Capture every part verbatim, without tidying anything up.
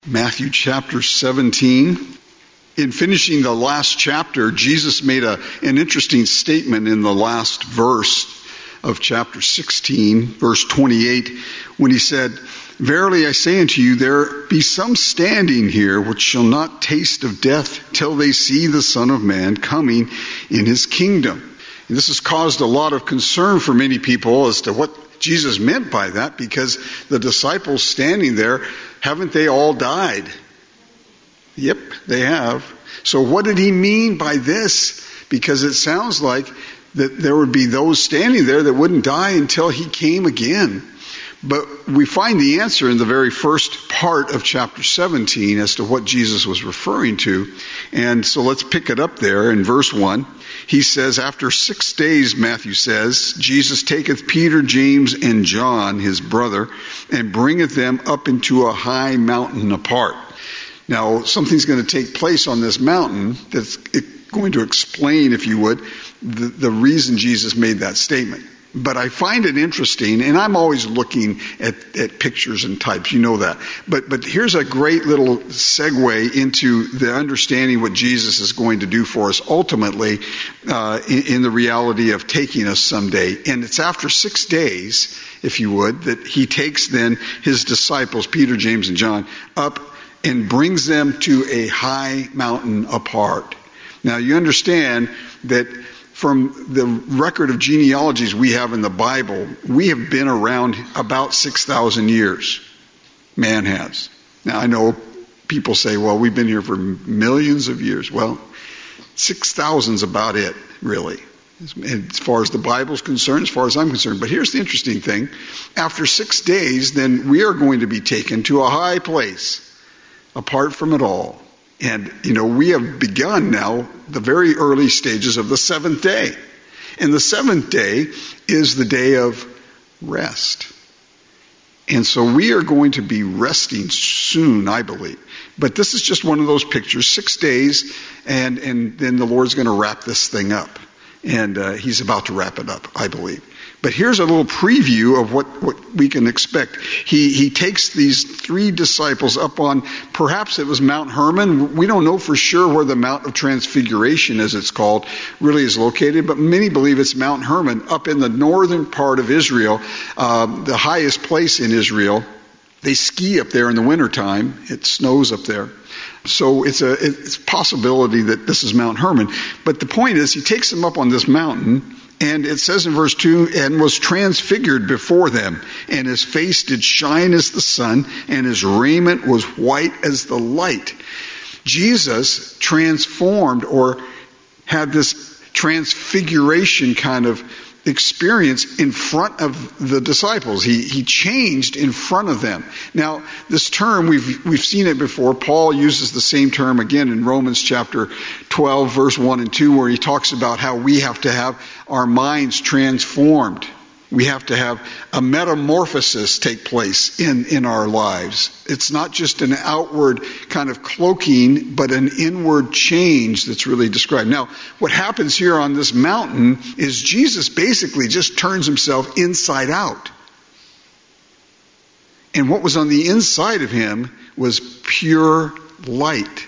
Matthew chapter seventeen. In finishing the last chapter, Jesus made a, an interesting statement in the last verse of chapter sixteen, verse twenty-eight, when he said, "Verily I say unto you, there be some standing here which shall not taste of death till they see the Son of Man coming in his kingdom." And this has caused a lot of concern for many people as to what Jesus meant by that, because the disciples standing there, haven't they all died? Yep, they have. So what did he mean by this? Because it sounds like that there would be those standing there that wouldn't die until he came again. But we find the answer in the very first part of chapter seventeen as to what Jesus was referring to. And so let's pick it up there in verse one. He says, after six days, Matthew says, Jesus taketh Peter, James, and John, his brother, and bringeth them up into a high mountain apart. Now, something's going to take place on this mountain that's going to explain, if you would, the, the reason Jesus made that statement. But I find it interesting, and I'm always looking at, at pictures and types, you know that. But but here's a great little segue into the understanding what Jesus is going to do for us ultimately uh, in, in the reality of taking us someday. And it's after six days, if you would, that he takes then his disciples, Peter, James, and John, up and brings them to a high mountain apart. Now you understand that from the record of genealogies we have in the Bible, we have been around about six thousand years. Man has. Now I know people say, well, we've been here for millions of years. Well, six thousand is about it, really. As far as the Bible's concerned, as far as I'm concerned. But here's the interesting thing. After six days, then we are going to be taken to a high place, apart from it all. And, you know, we have begun now the very early stages of the seventh day. And the seventh day is the day of rest. And so we are going to be resting soon, I believe. But this is just one of those pictures, six days, and, and then the Lord's going to wrap this thing up. And uh, he's about to wrap it up, I believe. But here's a little preview of what, what we can expect. He he takes these three disciples up on, perhaps it was Mount Hermon. We don't know for sure where the Mount of Transfiguration, as it's called, really is located, but many believe it's Mount Hermon, up in the northern part of Israel, uh, the highest place in Israel. They ski up there in the wintertime. It snows up there. So it's a it's a possibility that this is Mount Hermon. But the point is, he takes them up on this mountain, and it says in verse two, and was transfigured before them, and his face did shine as the sun, and his raiment was white as the light. Jesus transformed, or had this transfiguration kind of experience in front of the disciples. He he changed in front of them. Now, this term, we've we've seen it before. Paul uses the same term again in Romans chapter twelve, verse one and two, where he talks about how we have to have our minds transformed. We have to have a metamorphosis take place in, in our lives. It's not just an outward kind of cloaking, but an inward change that's really described. Now, what happens here on this mountain is Jesus basically just turns himself inside out. And what was on the inside of him was pure light.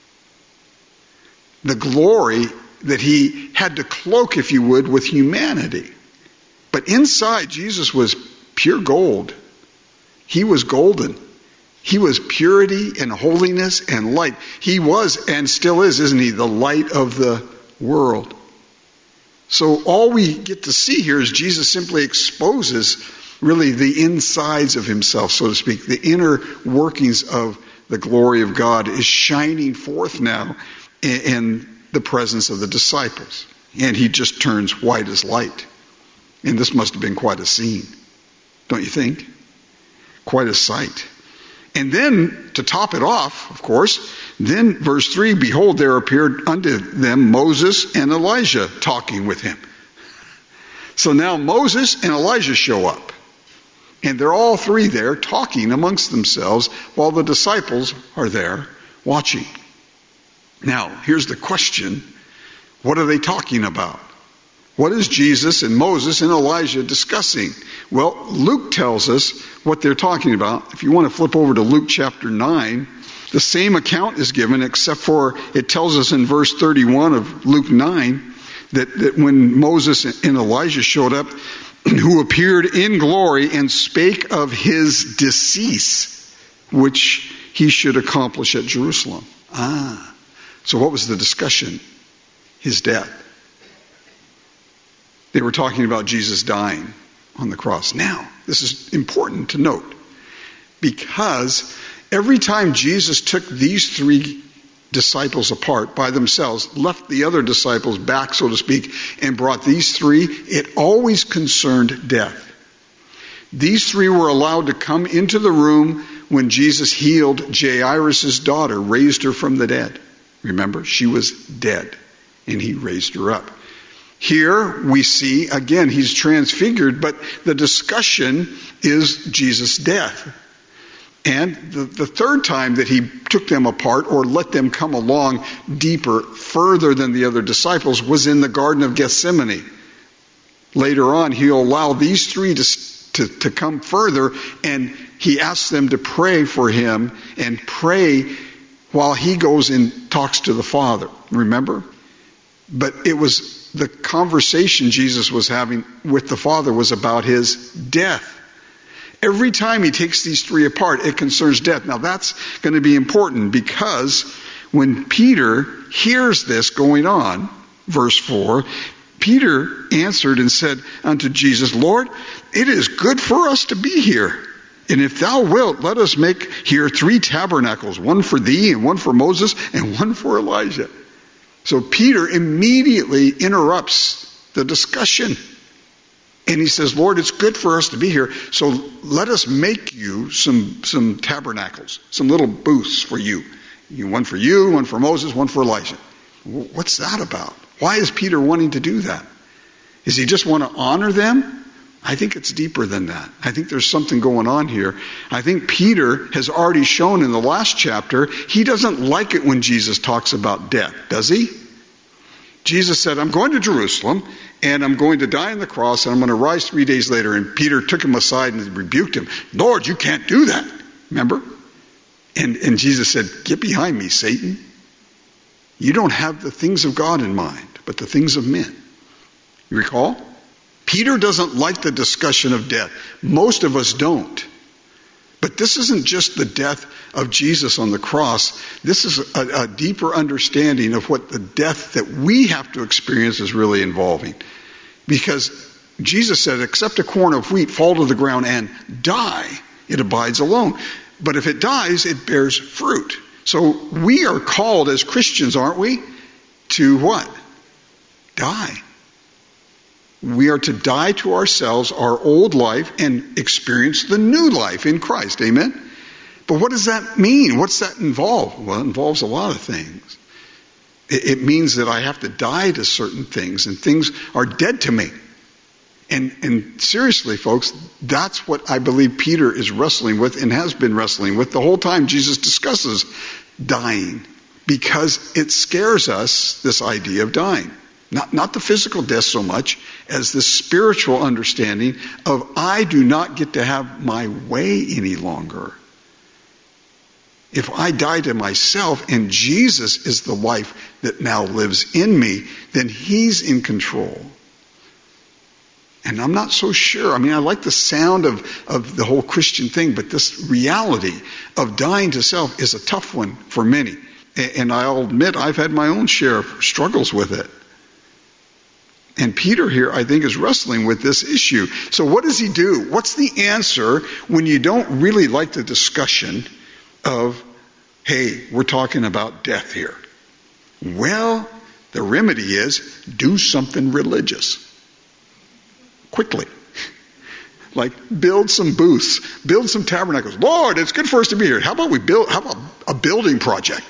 The glory that he had to cloak, if you would, with humanity. But inside, Jesus was pure gold. He was golden. He was purity and holiness and light. He was, and still is, isn't he, the light of the world. So all we get to see here is Jesus simply exposes really the insides of himself, so to speak. The inner workings of the glory of God is shining forth now in the presence of the disciples. And he just turns white as light. And this must have been quite a scene, don't you think? Quite a sight. And then, to top it off, of course, then verse three, behold, there appeared unto them Moses and Elijah talking with him. So now Moses and Elijah show up. And they're all three there talking amongst themselves while the disciples are there watching. Now, here's the question. What are they talking about? What is Jesus and Moses and Elijah discussing? Well, Luke tells us what they're talking about. If you want to flip over to Luke chapter nine, the same account is given, except for it tells us in verse thirty-one of Luke nine that, that when Moses and Elijah showed up, who appeared in glory and spake of his decease, which he should accomplish at Jerusalem. Ah, so what was the discussion? His death. They were talking about Jesus dying on the cross. Now, this is important to note, because every time Jesus took these three disciples apart by themselves, left the other disciples back, so to speak, and brought these three, it always concerned death. These three were allowed to come into the room when Jesus healed Jairus' daughter, raised her from the dead. Remember, she was dead, and he raised her up. Here we see, again, he's transfigured, but the discussion is Jesus' death. And the, the third time that he took them apart or let them come along deeper, further than the other disciples, was in the Garden of Gethsemane. Later on, he'll allow these three to, to, to come further, and he asks them to pray for him and pray while he goes and talks to the Father. Remember? But it was the conversation Jesus was having with the Father was about his death. Every time he takes these three apart, it concerns death. Now that's going to be important, because when Peter hears this going on, verse four, Peter answered and said unto Jesus, Lord, it is good for us to be here. And if thou wilt, let us make here three tabernacles, one for thee and one for Moses and one for Elijah. So Peter immediately interrupts the discussion. And he says, Lord, it's good for us to be here, so let us make you some, some tabernacles, some little booths for you. One for you, one for Moses, one for Elijah. What's that about? Why is Peter wanting to do that? Does he just want to honor them? I think it's deeper than that. I think there's something going on here. I think Peter has already shown in the last chapter, he doesn't like it when Jesus talks about death, does he? Jesus said, I'm going to Jerusalem, and I'm going to die on the cross, and I'm going to rise three days later. And Peter took him aside and rebuked him. Lord, you can't do that. Remember? And, and Jesus said, get behind me, Satan. You don't have the things of God in mind, but the things of men. You recall? Peter doesn't like the discussion of death. Most of us don't. But this isn't just the death of Jesus on the cross. This is a, a deeper understanding of what the death that we have to experience is really involving. Because Jesus said, except a corn of wheat fall to the ground and die, it abides alone. But if it dies, it bears fruit. So we are called as Christians, aren't we? To what? Die. We are to die to ourselves, our old life, and experience the new life in Christ. Amen? But what does that mean? What's that involve? Well, it involves a lot of things. It means that I have to die to certain things, and things are dead to me. And, and seriously, folks, that's what I believe Peter is wrestling with and has been wrestling with the whole time Jesus discusses dying. Because it scares us, this idea of dying. Not, not the physical death so much as the spiritual understanding of I do not get to have my way any longer. If I die to myself and Jesus is the life that now lives in me, then he's in control. And I'm not so sure. I mean, I like the sound of, of the whole Christian thing, but this reality of dying to self is a tough one for many. And I'll admit I've had my own share of struggles with it. And Peter here, I think, is wrestling with this issue. So what does he do? What's the answer when you don't really like the discussion of, hey, we're talking about death here? Well, the remedy is do something religious. Quickly. Like build some booths, build some tabernacles. Lord, it's good for us to be here. How about we build, how about a building project?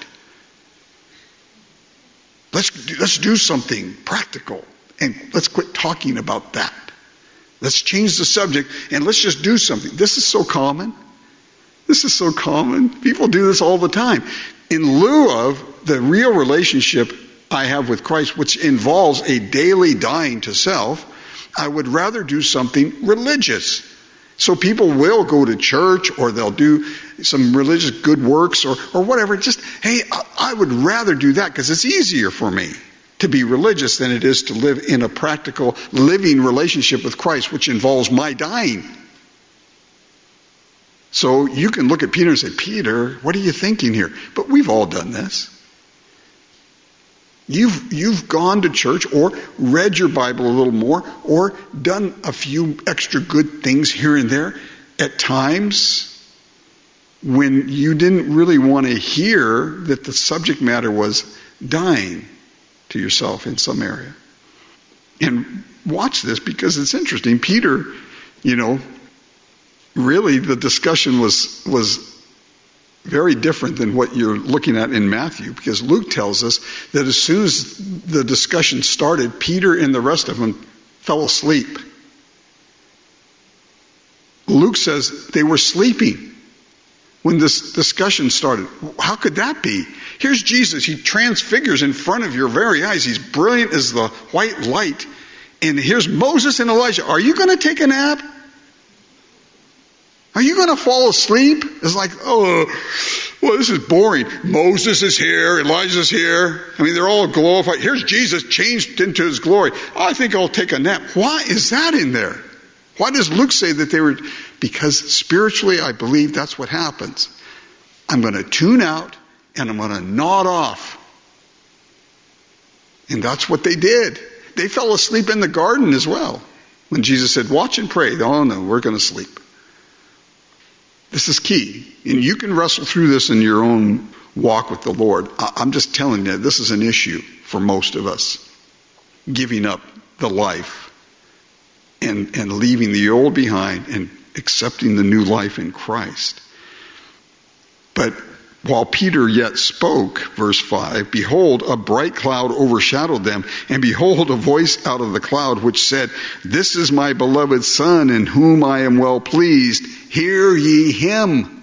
Let's, let's do something practical. And let's quit talking about that. Let's change the subject and let's just do something. This is so common. This is so common. People do this all the time. In lieu of the real relationship I have with Christ, which involves a daily dying to self, I would rather do something religious. So people will go to church, or they'll do some religious good works, or, or whatever. Just, hey, I would rather do that because it's easier for me to be religious than it is to live in a practical, living relationship with Christ, which involves my dying. So you can look at Peter and say, Peter, what are you thinking here? But we've all done this. You've, you've gone to church or read your Bible a little more or done a few extra good things here and there at times when you didn't really want to hear that the subject matter was dying to yourself in some area. And watch this because it's interesting. Peter, you know, really the discussion was was very different than what you're looking at in Matthew, because Luke tells us that as soon as the discussion started, Peter and the rest of them fell asleep. Luke says they were sleeping when this discussion started. How could that be? Here's Jesus. He transfigures in front of your very eyes. He's brilliant as the white light. And here's Moses and Elijah. Are you going to take a nap? Are you going to fall asleep? It's like, oh, well, this is boring. Moses is here. Elijah's here. I mean, they're all glorified. Here's Jesus changed into his glory. I think I'll take a nap. Why is that in there? Why does Luke say that they were? Because spiritually, I believe that's what happens. I'm going to tune out and I'm going to nod off. And that's what they did. They fell asleep in the garden as well. When Jesus said, watch and pray. Oh no, we're going to sleep. This is key. And you can wrestle through this in your own walk with the Lord. I'm just telling you, this is an issue for most of us. Giving up the life and, and leaving the old behind and accepting the new life in Christ. But while Peter yet spoke, verse five, behold, a bright cloud overshadowed them, and behold, a voice out of the cloud which said, this is my beloved Son, in whom I am well pleased. Hear ye him.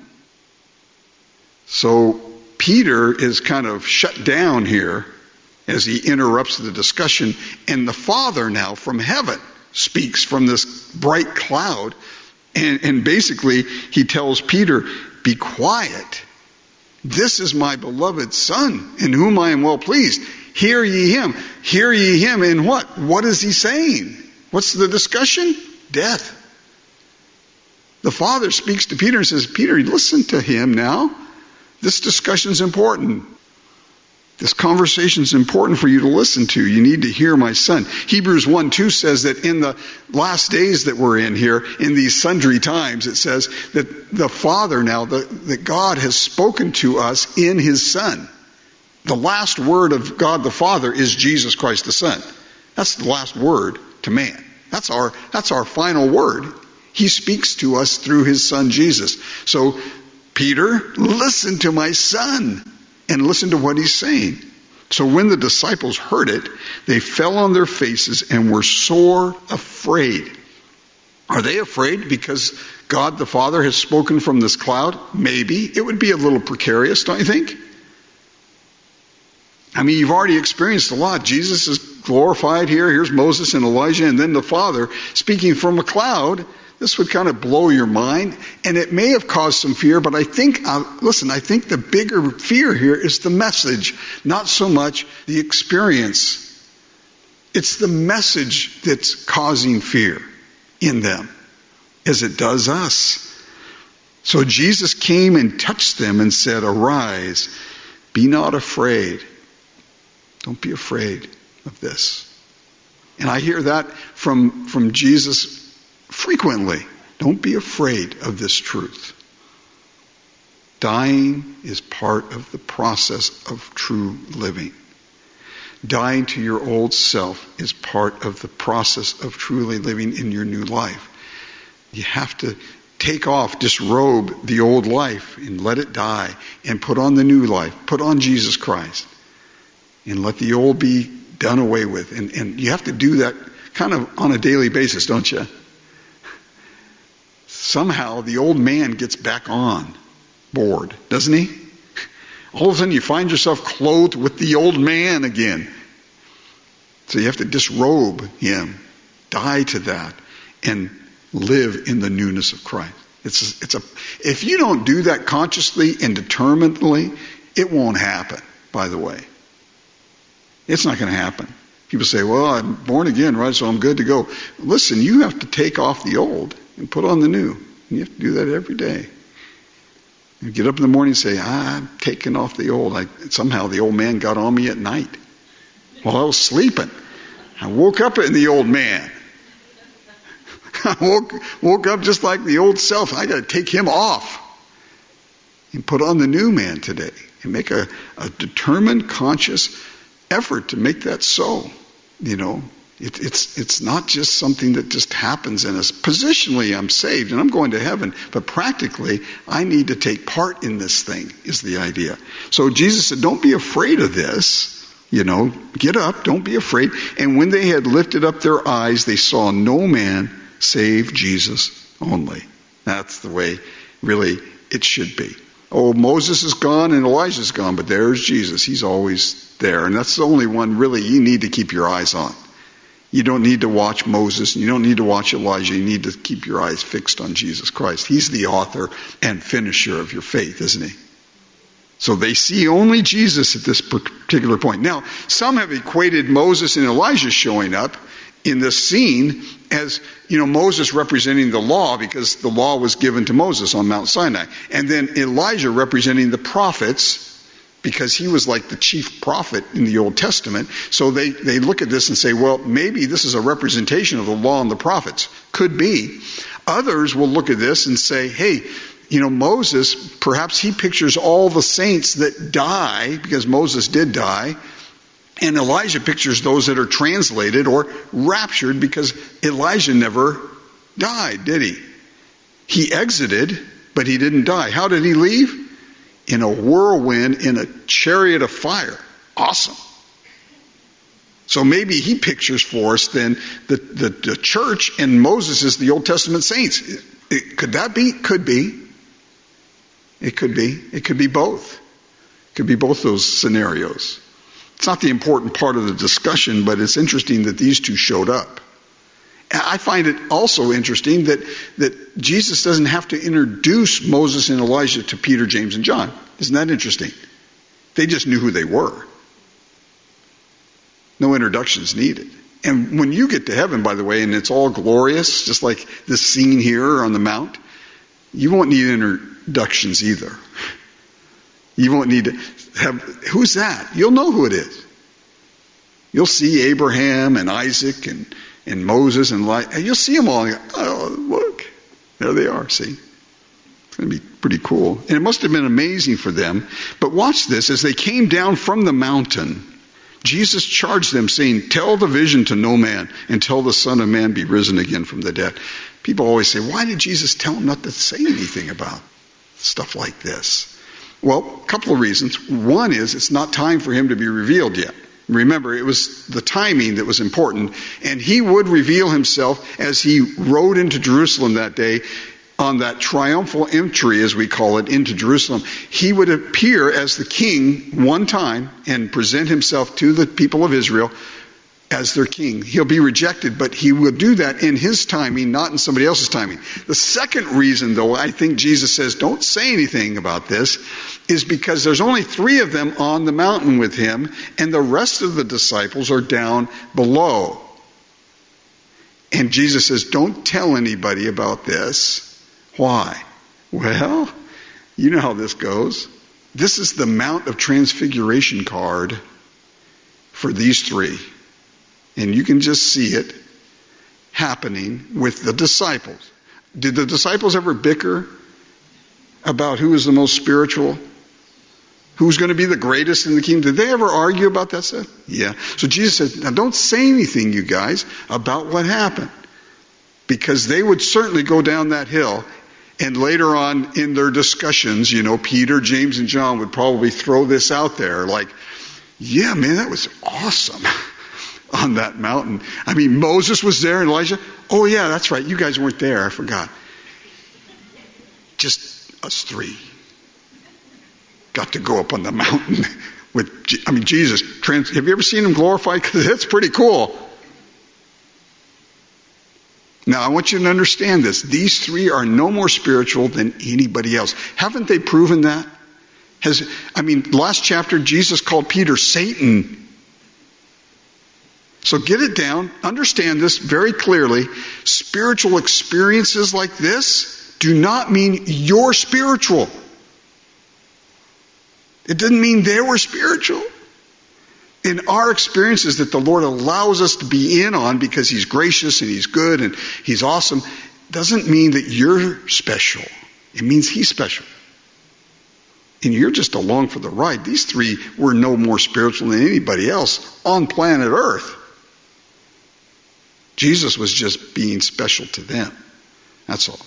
So Peter is kind of shut down here as he interrupts the discussion, and the Father now from heaven speaks from this bright cloud, and, and basically he tells Peter, be quiet. This is my beloved Son, in whom I am well pleased. Hear ye him. Hear ye him in what? What is he saying? What's the discussion? Death. The Father speaks to Peter and says, Peter, listen to him now. This discussion is important. This conversation is important for you to listen to. You need to hear my Son. Hebrews one two says that in the last days that we're in here, in these sundry times, it says that the Father now, the, that God has spoken to us in his Son. The last word of God the Father is Jesus Christ the Son. That's the last word to man. That's our, that's our final word. He speaks to us through his Son Jesus. So, Peter, listen to my Son. And listen to what he's saying. So when the disciples heard it, they fell on their faces and were sore afraid. Are they afraid because God the Father has spoken from this cloud? Maybe. It would be a little precarious, don't you think? I mean, you've already experienced a lot. Jesus is glorified here. Here's Moses and Elijah, and then the Father speaking from a cloud. This would kind of blow your mind, and it may have caused some fear, but I think, uh, listen, I think the bigger fear here is the message, not so much the experience. It's the message that's causing fear in them, as it does us. So Jesus came and touched them and said, arise, be not afraid. Don't be afraid of this. And I hear that from, from Jesus frequently. Don't be afraid of this truth. Dying is part of the process of true living. Dying to your old self is part of the process of truly living in your new life. You have to take off, disrobe the old life and let it die and put on the new life. Put on Jesus Christ and let the old be done away with. And, and you have to do that kind of on a daily basis, don't you? Somehow the old man gets back on board, doesn't he? all of a sudden you find yourself clothed with the old man again. So you have to disrobe him, die to that, and live in the newness of Christ. It's a, it's a, if you don't do that consciously and determinedly, it won't happen, by the way. It's not going to happen. People say, well, I'm born again, right, so I'm good to go. Listen, you have to take off the old and put on the new. You have to do that every day. You get up in the morning and say, I'm taking off the old. I, somehow the old man got on me at night while I was sleeping. I woke up in the old man. I woke, woke up just like the old self. I got to take him off and put on the new man today and make a, a determined, conscious effort to make that so. You know, it, it's it's not just something that just happens in us. Positionally, I'm saved and I'm going to heaven, but practically, I need to take part in this thing, is the idea. So Jesus said, don't be afraid of this. You know, get up, don't be afraid. And when they had lifted up their eyes, they saw no man save Jesus only. That's the way, really, it should be. Oh, Moses is gone and Elijah's gone, but there's Jesus. He's always there. And that's the only one, really, you need to keep your eyes on. You don't need to watch Moses. You don't need to watch Elijah. You need to keep your eyes fixed on Jesus Christ. He's the author and finisher of your faith, isn't he? So they see only Jesus at this particular point. Now, some have equated Moses and Elijah showing up in this scene as, you know, Moses representing the law because the law was given to Moses on Mount Sinai. And then Elijah representing the prophets because he was like the chief prophet in the Old Testament. So they, they look at this and say, well, maybe this is a representation of the law and the prophets. Could be. Others will look at this and say, hey, you know, Moses, perhaps he pictures all the saints that die, because Moses did die, and Elijah pictures those that are translated or raptured, because Elijah never died, did he? He exited, but he didn't die. How did he leave? In a whirlwind, in a chariot of fire. Awesome. So maybe he pictures for us then the, the, the church, and Moses is the Old Testament saints. It, it, could that be? Could be. It could be. It could be both. It could be both those scenarios. It's not the important part of the discussion, but it's interesting that these two showed up. I find it also interesting that, that Jesus doesn't have to introduce Moses and Elijah to Peter, James, and John. Isn't that interesting? They just knew who they were. No introductions needed. And when you get to heaven, by the way, and it's all glorious, just like this scene here on the Mount, you won't need introductions either. You won't need to have, who's that? You'll know who it is. You'll see Abraham and Isaac and, and Moses and Elijah. You'll see them all. And go, oh, look. There they are, see. It's going to be pretty cool. And it must have been amazing for them. But watch this. As they came down from the mountain, Jesus charged them, saying, tell the vision to no man until the Son of Man be risen again from the dead. People always say, why did Jesus tell them not to say anything about stuff like this? Well, a couple of reasons. One is it's not time for him to be revealed yet. Remember, it was the timing that was important. And he would reveal himself as he rode into Jerusalem that day on that triumphal entry, as we call it, into Jerusalem. He would appear as the king one time and present himself to the people of Israel as their king. He'll be rejected, but he will do that in his timing, not in somebody else's timing. The second reason, though, I think Jesus says don't say anything about this, is because there's only three of them on the mountain with him, and the rest of the disciples are down below. And Jesus says, don't tell anybody about this. Why? Well, you know how this goes. This is the Mount of Transfiguration card for these three. And you can just see it happening with the disciples. Did the disciples ever bicker about who is the most spiritual? Who's going to be the greatest in the kingdom? Did they ever argue about that stuff? Yeah. So Jesus said, now don't say anything, you guys, about what happened. Because they would certainly go down that hill. And later on in their discussions, you know, Peter, James, and John would probably throw this out there. Like, yeah, man, that was awesome. On that mountain. I mean, Moses was there and Elijah. Oh yeah, that's right. You guys weren't there. I forgot. Just us three. got to go up on the mountain with, I mean, Jesus. Trans, have you ever seen him glorified? Because it's pretty cool. Now, I want you to understand this. These three are no more spiritual than anybody else. Haven't they proven that? Has, I mean, last chapter, Jesus called Peter Satan. So get it down. Understand this very clearly. Spiritual experiences like this do not mean you're spiritual. It didn't mean they were spiritual. In our experiences that the Lord allows us to be in on because He's gracious and He's good and He's awesome, doesn't mean that you're special. It means He's special. And you're just along for the ride. These three were no more spiritual than anybody else on planet Earth. Jesus was just being special to them. That's all.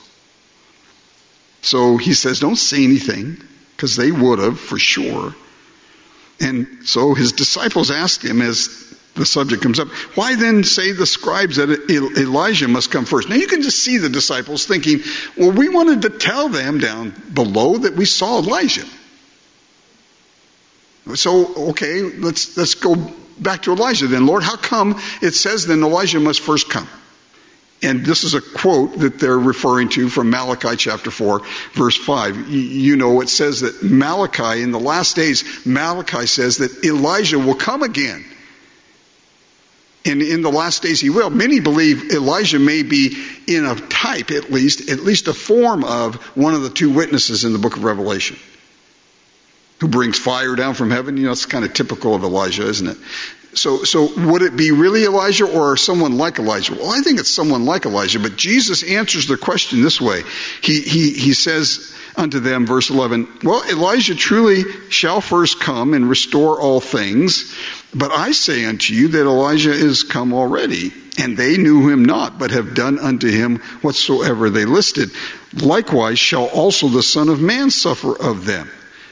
So He says, don't say anything, because they would have for sure. And so His disciples asked Him as the subject comes up, why then say the scribes that Elijah must come first? Now you can just see the disciples thinking, well, we wanted to tell them down below that we saw Elijah. So, okay, let's let's go back to Elijah then. Lord, how come it says then Elijah must first come? And this is a quote that they're referring to from Malachi chapter four, verse five. You know, it says that Malachi, in the last days, Malachi says that Elijah will come again. And in the last days he will. Many believe Elijah may be in a type, at least, at least a form of one of the two witnesses in the book of Revelation, who brings fire down from heaven. You know, it's kind of typical of Elijah, isn't it? So, so would it be really Elijah or someone like Elijah? Well, I think it's someone like Elijah, but Jesus answers the question this way. He, he, he says unto them, verse eleven, well, Elijah truly shall first come and restore all things, but I say unto you that Elijah is come already, and they knew him not, but have done unto him whatsoever they listed. Likewise shall also the Son of Man suffer of them.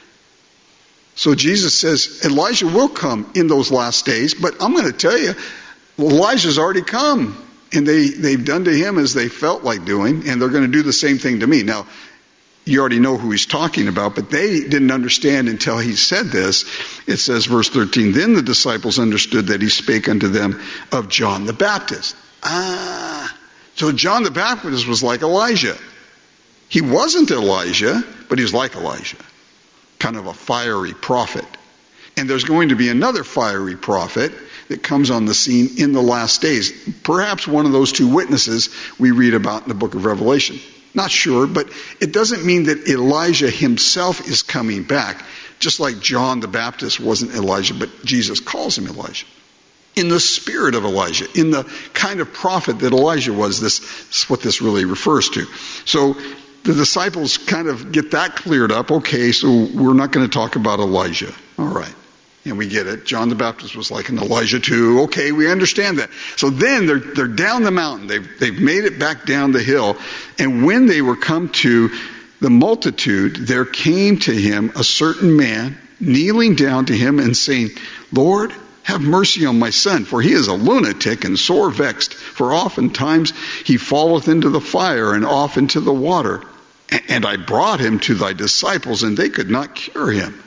So Jesus says Elijah will come in those last days, but I'm going to tell you, Elijah's already come, and they, they've done to him as they felt like doing, and they're going to do the same thing to me. Now, you already know who he's talking about, but they didn't understand until he said this. It says, verse thirteen, then the disciples understood that he spake unto them of John the Baptist. Ah, so John the Baptist was like Elijah. He wasn't Elijah, but he was like Elijah. Kind of a fiery prophet. And there's going to be another fiery prophet that comes on the scene in the last days. Perhaps one of those two witnesses we read about in the book of Revelation. Not sure, but it doesn't mean that Elijah himself is coming back. Just like John the Baptist wasn't Elijah, but Jesus calls him Elijah. In the spirit of Elijah, in the kind of prophet that Elijah was, this is what this really refers to. So the disciples kind of get that cleared up. Okay, so we're not going to talk about Elijah. All right. And we get it. John the Baptist was like an Elijah too. Okay, we understand that. So then they're they're down the mountain. They've they've made it back down the hill. And when they were come to the multitude, there came to him a certain man, kneeling down to him and saying, Lord, have mercy on my son, for he is a lunatic and sore vexed. For oftentimes he falleth into the fire and off into the water. And I brought him to thy disciples, and they could not cure him.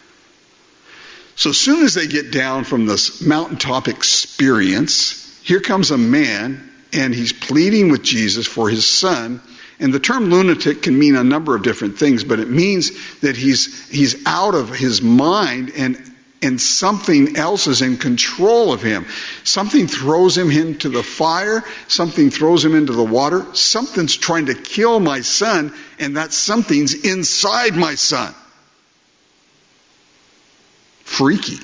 So as soon as they get down from this mountaintop experience, here comes a man, and he's pleading with Jesus for his son. And the term lunatic can mean a number of different things, but it means that he's he's out of his mind, and and something else is in control of him. Something throws him into the fire. Something throws him into the water. Something's trying to kill my son, and that something's inside my son. Freaky.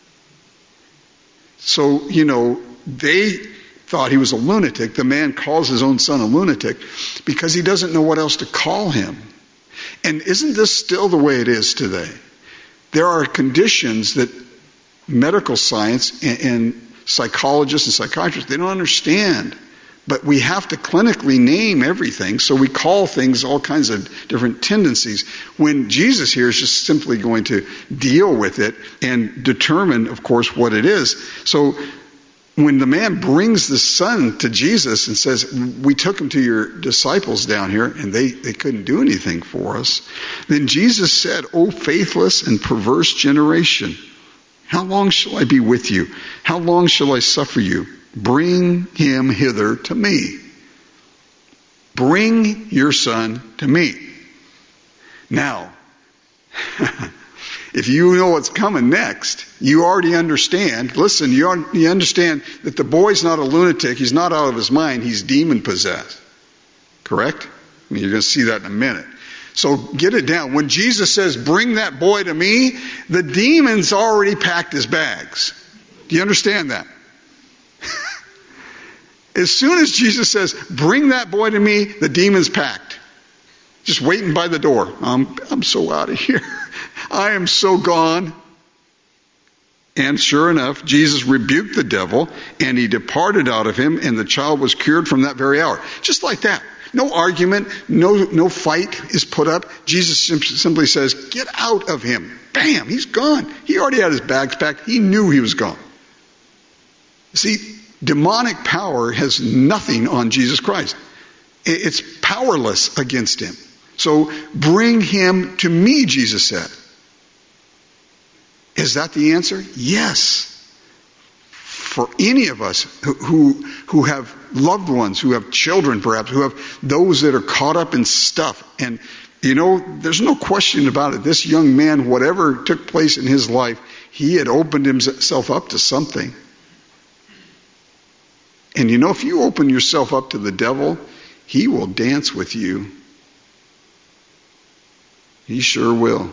So, you know, they thought he was a lunatic. The man calls his own son a lunatic because he doesn't know what else to call him. And isn't this still the way it is today? There are conditions that medical science and, and psychologists and psychiatrists, they don't understand. But we have to clinically name everything, so we call things all kinds of different tendencies. When Jesus here is just simply going to deal with it and determine, of course, what it is. So when the man brings the son to Jesus and says, we took him to your disciples down here and they, they couldn't do anything for us, then Jesus said, O faithless and perverse generation, how long shall I be with you? How long shall I suffer you? Bring him hither to me. Bring your son to me. Now, if you know what's coming next, you already understand. Listen, you, are, you understand that the boy's not a lunatic. He's not out of his mind. He's demon possessed. Correct? I mean, you're going to see that in a minute. So get it down. When Jesus says, bring that boy to me, the demon's already packed his bags. Do you understand that? As soon as Jesus says, bring that boy to me, the demon's packed. Just waiting by the door. I'm, I'm so out of here. I am so gone. And sure enough, Jesus rebuked the devil, and he departed out of him, and the child was cured from that very hour. Just like that. No argument, no, no fight is put up. Jesus simply says, get out of him. Bam, he's gone. He already had his bags packed. He knew he was gone. See, demonic power has nothing on Jesus Christ. It's powerless against him. So bring him to me, Jesus said. Is that the answer? Yes. For any of us who, who, who have loved ones, who have children perhaps, who have those that are caught up in stuff. And, you know, there's no question about it. This young man, whatever took place in his life, he had opened himself up to something. And you know, if you open yourself up to the devil, he will dance with you. He sure will.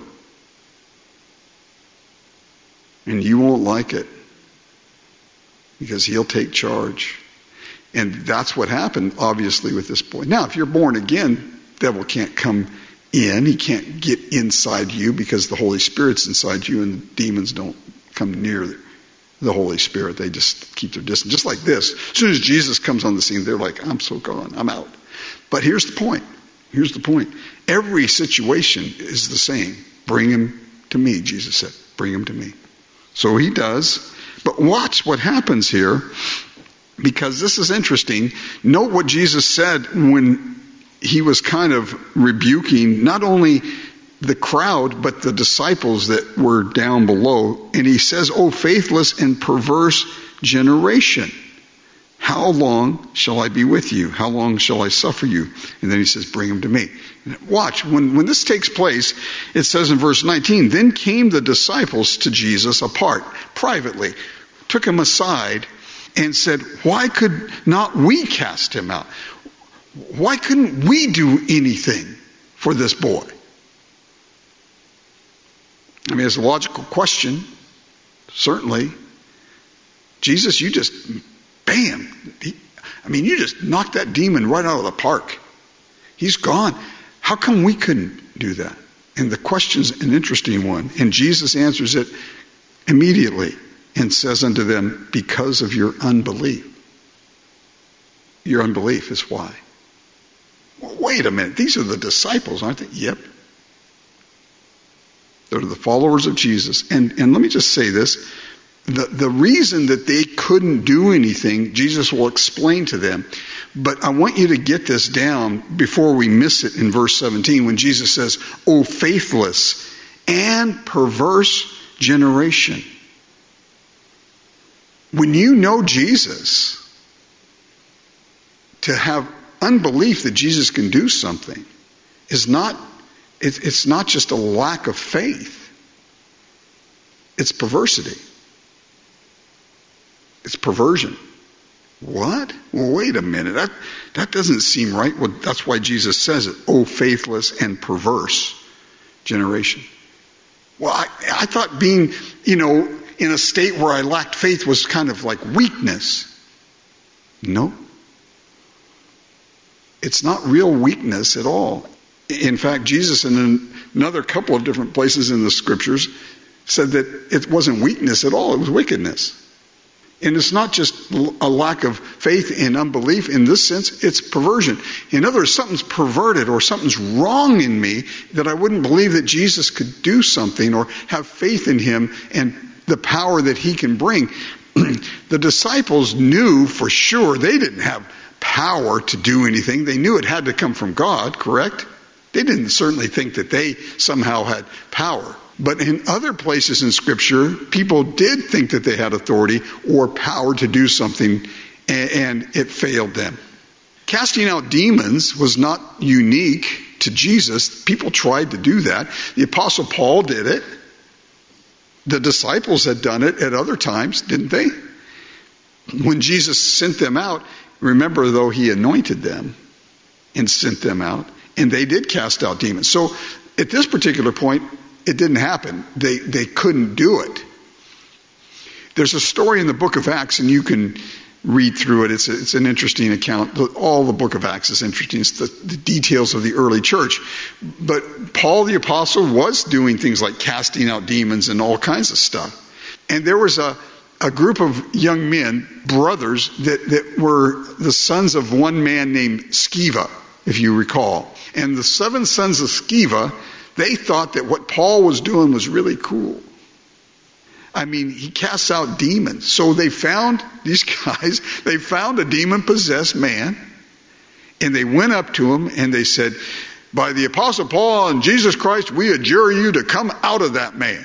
And you won't like it. Because he'll take charge. And that's what happened, obviously, with this boy. Now, if you're born again, the devil can't come in. He can't get inside you because the Holy Spirit's inside you and the demons don't come near the Holy Spirit. They just keep their distance. Just like this. As soon as Jesus comes on the scene, they're like, I'm so gone. I'm out. But here's the point. Here's the point. Every situation is the same. Bring him to me, Jesus said. Bring him to me. So he does. But watch what happens here, because this is interesting. Note what Jesus said when he was kind of rebuking not only the crowd, but the disciples that were down below. And he says, "O faithless and perverse generation, how long shall I be with you? How long shall I suffer you?" And then he says, bring him to me. Watch, when, when this takes place, it says in verse nineteen, then came the disciples to Jesus apart, privately, took him aside and said, why could not we cast him out? Why couldn't we do anything for this boy? I mean, it's a logical question, certainly. Jesus, you just, bam, he, I mean, you just knocked that demon right out of the park. He's gone. How come we couldn't do that? And the question's an interesting one. And Jesus answers it immediately and says unto them, because of your unbelief. Your unbelief is why. Well, wait a minute. These are the disciples, aren't they? Yep. They're the followers of Jesus. And, and let me just say this. The, the reason that they couldn't do anything, Jesus will explain to them. But I want you to get this down before we miss it in verse seventeen when Jesus says, O faithless and perverse generation. When you know Jesus, to have unbelief that Jesus can do something is not, it, it's not just a lack of faith. It's perversity. It's perversion. What? Well, wait a minute. That, that doesn't seem right. Well, that's why Jesus says it. Oh, faithless and perverse generation. Well, I, I thought being, you know, in a state where I lacked faith was kind of like weakness. No. It's not real weakness at all. In fact, Jesus in another couple of different places in the scriptures said that it wasn't weakness at all. It was wickedness. And it's not just a lack of faith and unbelief in this sense, it's perversion. In other words, something's perverted or something's wrong in me that I wouldn't believe that Jesus could do something or have faith in him and the power that he can bring. The disciples knew for sure they didn't have power to do anything. They knew it had to come from God, correct? They didn't certainly think that they somehow had power. But in other places in Scripture, people did think that they had authority or power to do something, and it failed them. Casting out demons was not unique to Jesus. People tried to do that. The Apostle Paul did it. The disciples had done it at other times, didn't they? When Jesus sent them out, remember, though, he anointed them and sent them out, and they did cast out demons. So at this particular point, it didn't happen. They they couldn't do it. There's a story in the book of Acts, and you can read through it. It's a, it's an interesting account. All the book of Acts is interesting. It's the, the details of the early church. But Paul the apostle was doing things like casting out demons and all kinds of stuff. And there was a, a group of young men, brothers, that, that were the sons of one man named Sceva, if you recall. And the seven sons of Sceva, they thought that what Paul was doing was really cool. I mean, he casts out demons. So they found, these guys, they found a demon-possessed man, and they went up to him and they said, by the Apostle Paul and Jesus Christ, we adjure you to come out of that man.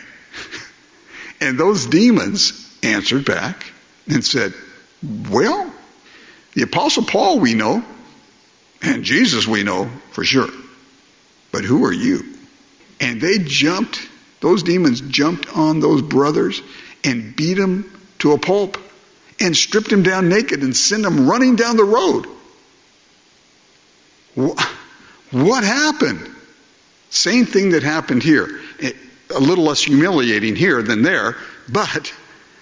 And those demons answered back and said, well, the Apostle Paul we know, and Jesus we know for sure. But who are you? And they jumped, those demons jumped on those brothers and beat them to a pulp and stripped them down naked and sent them running down the road. What happened? Same thing that happened here. A little less humiliating here than there, but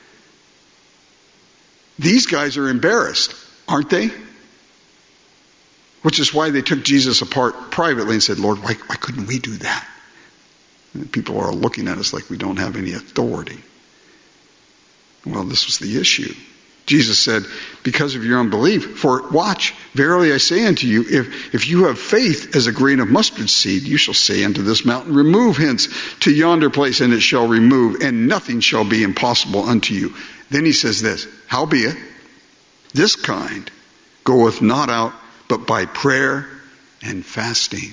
these guys are embarrassed, aren't they? Which is why they took Jesus apart privately and said, Lord, why, why couldn't we do that? And people are looking at us like we don't have any authority. Well, this was the issue. Jesus said, because of your unbelief, for watch, verily I say unto you, if, if you have faith as a grain of mustard seed, you shall say unto this mountain, remove hence to yonder place, and it shall remove, and nothing shall be impossible unto you. Then he says this, howbeit, this kind goeth not out, but by prayer and fasting.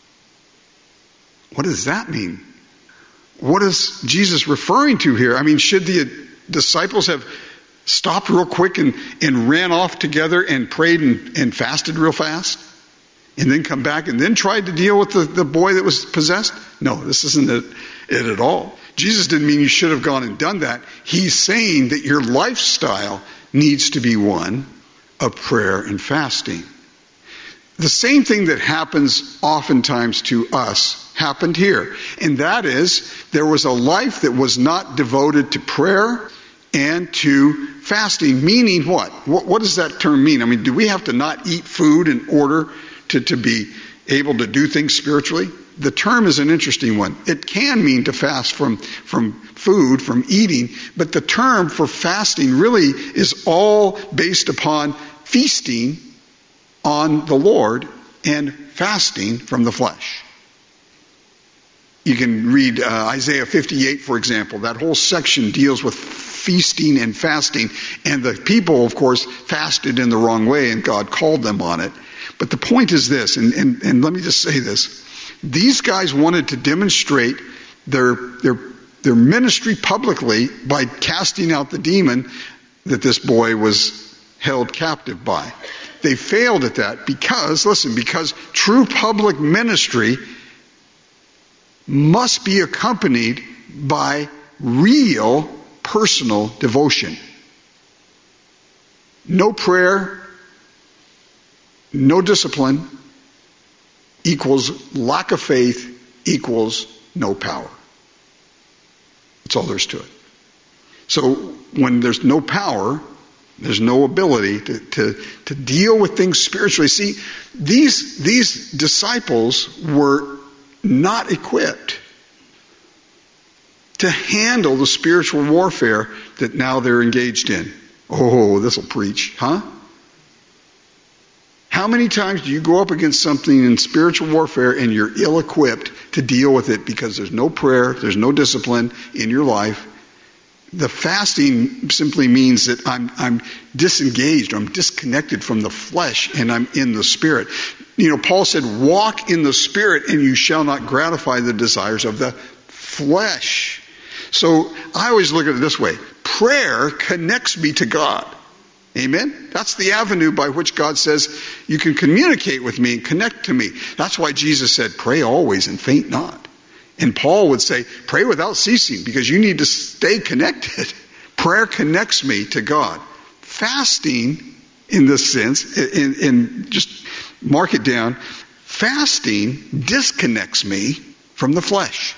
What does that mean? What is Jesus referring to here? I mean, should the disciples have stopped real quick and, and ran off together and prayed and, and fasted real fast? And then come back and then tried to deal with the, the boy that was possessed? No, this isn't it, it at all. Jesus didn't mean you should have gone and done that. He's saying that your lifestyle needs to be one of prayer and fasting. The same thing that happens oftentimes to us happened here. And that is, there was a life that was not devoted to prayer and to fasting. Meaning what? What, what does that term mean? I mean, do we have to not eat food in order to, to be able to do things spiritually? The term is an interesting one. It can mean to fast from, from food, from eating, but the term for fasting really is all based upon feasting on the Lord and fasting from the flesh. You can read uh, Isaiah fifty-eight, for example. That whole section deals with feasting and fasting. And the people, of course, fasted in the wrong way, and God called them on it. But the point is this, and, and, and let me just say this. These guys wanted to demonstrate their, their, their ministry publicly by casting out the demon that this boy was held captive by. They failed at that because, listen, because true public ministry must be accompanied by real personal devotion. No prayer, no discipline equals lack of faith equals no power. That's all there is to it. So when there's no power, there's no ability to, to, to deal with things spiritually. See, these, these disciples were not equipped to handle the spiritual warfare that now they're engaged in. Oh, this will preach, huh? How many times do you go up against something in spiritual warfare and you're ill-equipped to deal with it because there's no prayer, there's no discipline in your life? The fasting simply means that I'm, I'm disengaged, I'm disconnected from the flesh, and I'm in the Spirit. You know, Paul said, walk in the Spirit and you shall not gratify the desires of the flesh. So I always look at it this way. Prayer connects me to God. Amen? That's the avenue by which God says you can communicate with me and connect to me. That's why Jesus said, pray always and faint not. And Paul would say, pray without ceasing, because you need to stay connected. Prayer connects me to God. Fasting, in this sense, in, in just mark it down, fasting disconnects me from the flesh.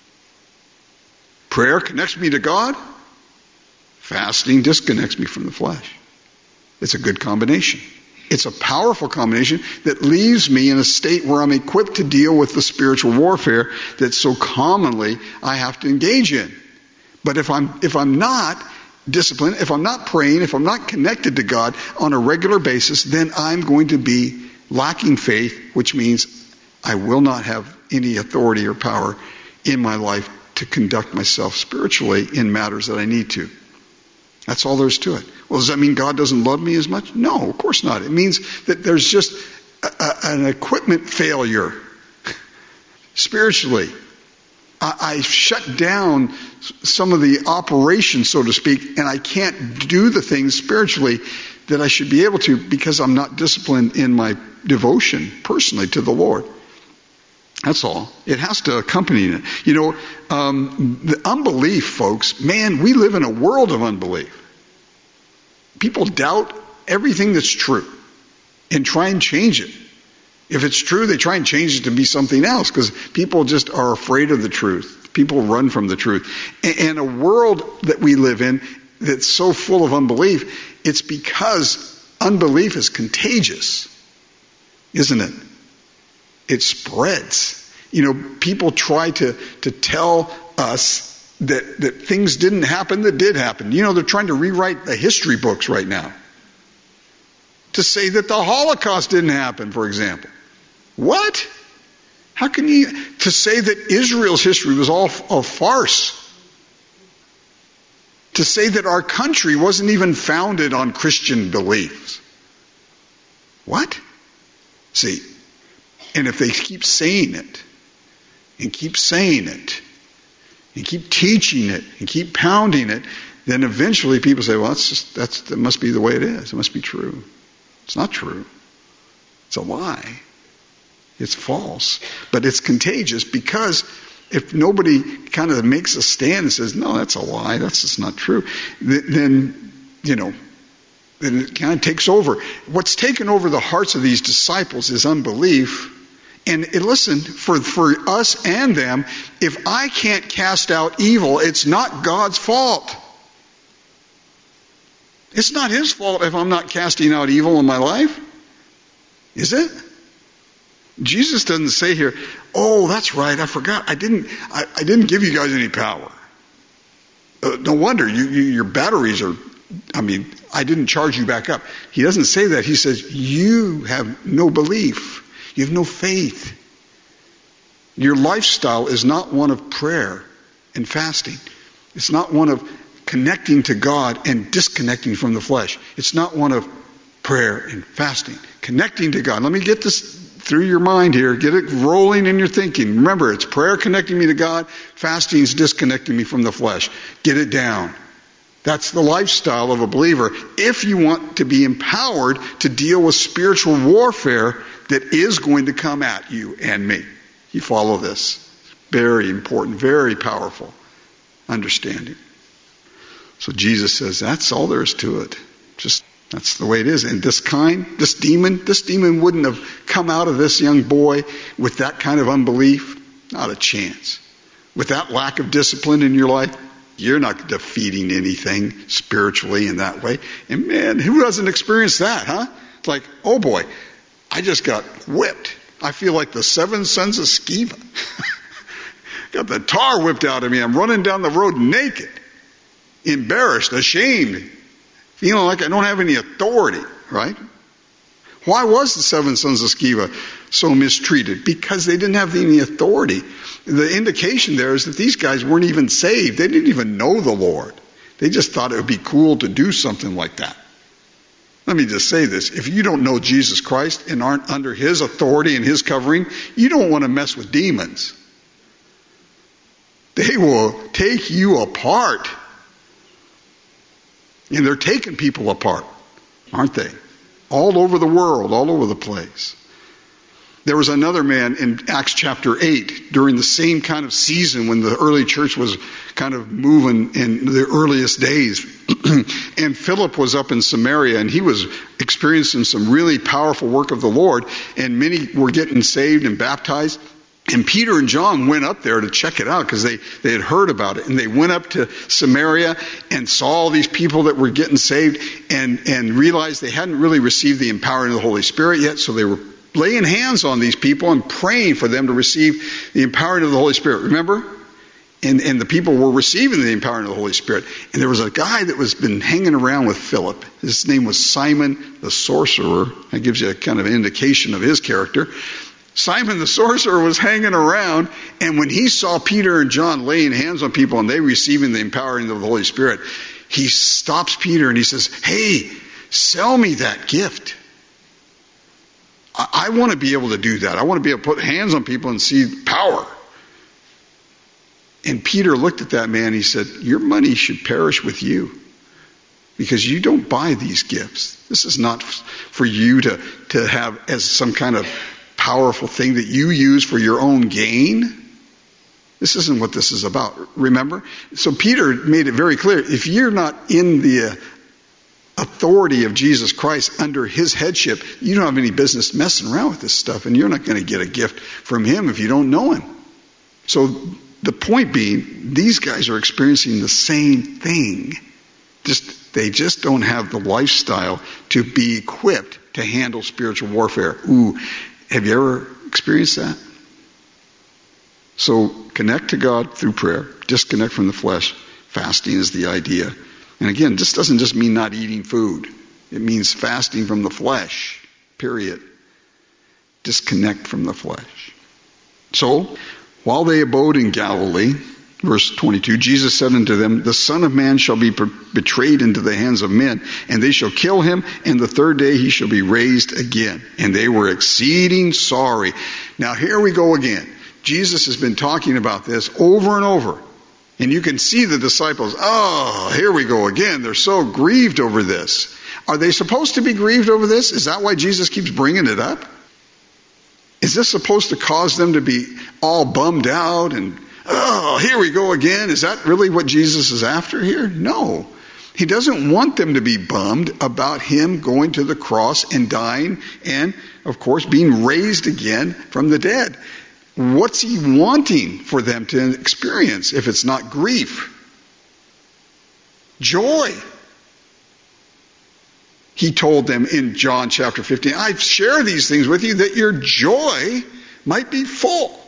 Prayer connects me to God. Fasting disconnects me from the flesh. It's a good combination. It's a powerful combination that leaves me in a state where I'm equipped to deal with the spiritual warfare that so commonly I have to engage in. But if I'm, if I'm not disciplined, if I'm not praying, if I'm not connected to God on a regular basis, then I'm going to be lacking faith, which means I will not have any authority or power in my life to conduct myself spiritually in matters that I need to. That's all there is to it. Well, does that mean God doesn't love me as much? No, of course not. It means that there's just a, a, an equipment failure spiritually. I, I shut down some of the operations, so to speak, and I can't do the things spiritually that I should be able to because I'm not disciplined in my devotion personally to the Lord. That's all. It has to accompany it. You know, um, the unbelief, folks, man, we live in a world of unbelief. People doubt everything that's true and try and change it. If it's true, they try and change it to be something else because people just are afraid of the truth. People run from the truth. And a world that we live in that's so full of unbelief, it's because unbelief is contagious, isn't it? It spreads. You know, people try to, to tell us that, that things didn't happen that did happen. You know, they're trying to rewrite the history books right now. To say that the Holocaust didn't happen, for example. What? How can you, to say that Israel's history was all a farce? To say that our country wasn't even founded on Christian beliefs. What? See, and if they keep saying it, and keep saying it, and keep teaching it, and keep pounding it, then eventually people say, well, that's just, that's, that must be the way it is. It must be true. It's not true. It's a lie. It's false. But it's contagious because if nobody kind of makes a stand and says, no, that's a lie, that's just not true, then, you know, then it kind of takes over. What's taken over the hearts of these disciples is unbelief. And, and listen, for, for us and them, if I can't cast out evil, it's not God's fault. It's not His fault if I'm not casting out evil in my life. Is it? Jesus doesn't say here, oh, that's right, I forgot. I didn't, I, I didn't give you guys any power. Uh, no wonder you, you, your batteries are, I mean, I didn't charge you back up. He doesn't say that. He says, you have no belief. You have no faith. Your lifestyle is not one of prayer and fasting. It's not one of connecting to God and disconnecting from the flesh. It's not one of prayer and fasting. Connecting to God. Let me get this through your mind here. Get it rolling in your thinking. Remember, it's prayer connecting me to God. Fasting is disconnecting me from the flesh. Get it down. That's the lifestyle of a believer. If you want to be empowered to deal with spiritual warfare that is going to come at you and me. You follow this. Very important, very powerful understanding. So Jesus says, that's all there is to it. Just, that's the way it is. And this kind, this demon, this demon wouldn't have come out of this young boy with that kind of unbelief. Not a chance. With that lack of discipline in your life, you're not defeating anything spiritually in that way. And man, who hasn't experienced that, huh? It's like, oh boy, I just got whipped. I feel like the seven sons of Sceva. Got the tar whipped out of me. I'm running down the road naked, embarrassed, ashamed. feeling like I don't have any authority, right? Why was the seven sons of Sceva so mistreated? Because they didn't have any authority. The indication there is that these guys weren't even saved. They didn't even know the Lord. They just thought it would be cool to do something like that. Let me just say this. If you don't know Jesus Christ and aren't under His authority and His covering, you don't want to mess with demons. They will take you apart. And they're taking people apart, aren't they? All over the world, all over the place. There was another man in Acts chapter eight during the same kind of season when the early church was kind of moving in the earliest days. And Philip was up in Samaria and he was experiencing some really powerful work of the Lord, and many were getting saved and baptized. And Peter and John went up there to check it out because they, they had heard about it. And they went up to Samaria and saw all these people that were getting saved and, and realized they hadn't really received the empowering of the Holy Spirit yet. So they were laying hands on these people and praying for them to receive the empowering of the Holy Spirit. Remember? And, and the people were receiving the empowering of the Holy Spirit. And there was a guy that was been hanging around with Philip. His name was Simon the sorcerer. That gives you a kind of an indication of his character. Simon the sorcerer was hanging around, and when he saw Peter and John laying hands on people and they receiving the empowering of the Holy Spirit, he stops Peter and he says, "Hey, sell me that gift. I, I want to be able to do that. I want to be able to put hands on people and see power." And Peter looked at that man and he said, "Your money should perish with you, because you don't buy these gifts. This is not for you to, to have as some kind of powerful thing that you use for your own gain. This isn't what this is about." Remember? So Peter made it very clear. If you're not in the authority of Jesus Christ under His headship, you don't have any business messing around with this stuff, and you're not going to get a gift from Him if you don't know Him. So the point being, these guys are experiencing the same thing. Just they just don't have the lifestyle to be equipped to handle spiritual warfare. Ooh, have you ever experienced that? So connect to God through prayer. Disconnect from the flesh. Fasting is the idea. And again, this doesn't just mean not eating food. It means fasting from the flesh. Period. Disconnect from the flesh. So, while they abode in Galilee, verse twenty-two, Jesus said unto them, "The Son of Man shall be betrayed into the hands of men, and they shall kill him, and the third day he shall be raised again." And they were exceeding sorry. Now here we go again. Jesus has been talking about this over and over. And you can see the disciples, oh, here we go again. They're so grieved over this. Are they supposed to be grieved over this? Is that why Jesus keeps bringing it up? Is this supposed to cause them to be all bummed out and, oh, here we go again? Is that really what Jesus is after here? No. He doesn't want them to be bummed about Him going to the cross and dying and, of course, being raised again from the dead. What's He wanting for them to experience if it's not grief? Joy. He told them in John chapter fifteen, "I share these things with you that your joy might be full."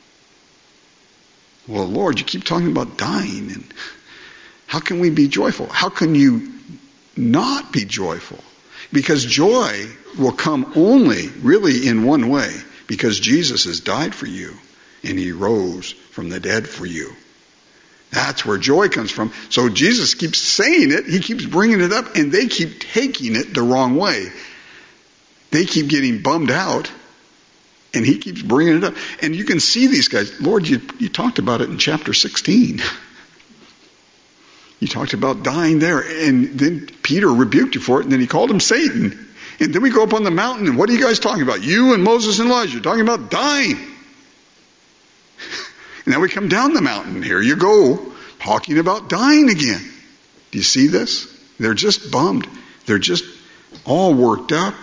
Well, Lord, you keep talking about dying, and how can we be joyful? How can you not be joyful? Because joy will come only really in one way, because Jesus has died for you and He rose from the dead for you. That's where joy comes from. So Jesus keeps saying it, He keeps bringing it up, and they keep taking it the wrong way. They keep getting bummed out, and He keeps bringing it up. And you can see these guys. Lord, you, you talked about it in chapter sixteen. You talked about dying there, and then Peter rebuked you for it, and then He called him Satan. And then we go up on the mountain, and what are you guys talking about? You and Moses and Elijah talking about dying. And now we come down the mountain. Here you go, talking about dying again. Do you see this? They're just bummed. They're just all worked up.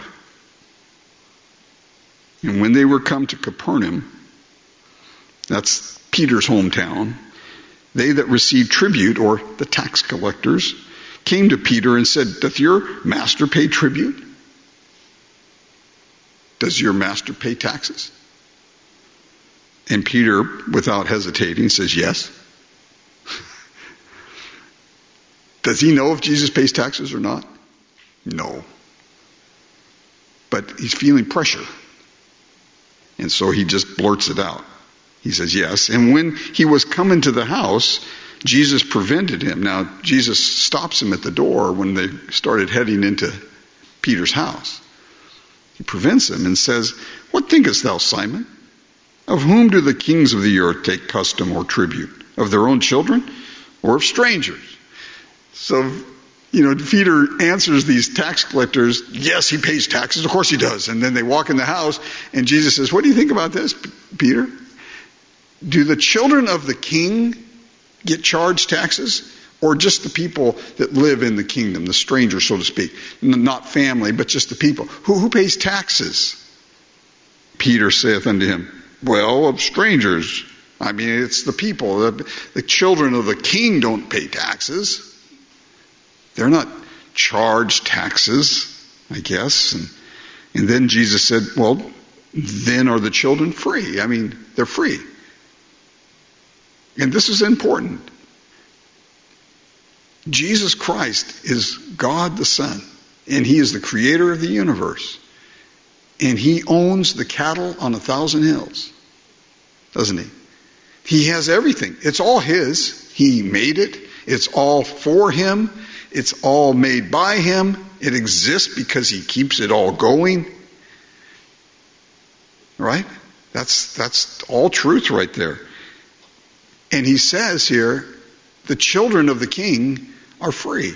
And when they were come to Capernaum, that's Peter's hometown, they that received tribute, or the tax collectors, came to Peter and said, "Doth your master pay tribute?" Does your master pay taxes? And Peter, without hesitating, says yes. Does he know if Jesus pays taxes or not? No. But he's feeling pressure. And so he just blurts it out. He says, yes. And when he was coming to the house, Jesus prevented him. Now, Jesus stops him at the door when they started heading into Peter's house. He prevents him and says, what thinkest thou, Simon? Of whom do the kings of the earth take custom or tribute? Of their own children or of strangers? So, you know, Peter answers these tax collectors, yes, he pays taxes. Of course he does. And then they walk in the house and Jesus says, what do you think about this, Peter? Do the children of the king get charged taxes? Or just the people that live in the kingdom, the strangers, so to speak? Not family, but just the people. Who, who pays taxes? Peter saith unto him, well, of strangers. I mean, it's the people. The, the children of the king don't pay taxes. They're not charged taxes, I guess. And, and then Jesus said, well, then are the children free? I mean, they're free. And this is important. Jesus Christ is God the Son, and he is the creator of the universe. And he owns the cattle on a thousand hills, doesn't he? He has everything. It's all his. He made it. It's all for him. It's all made by him. It exists because he keeps it all going. Right? That's, that's all truth right there. And he says here, the children of the king are free.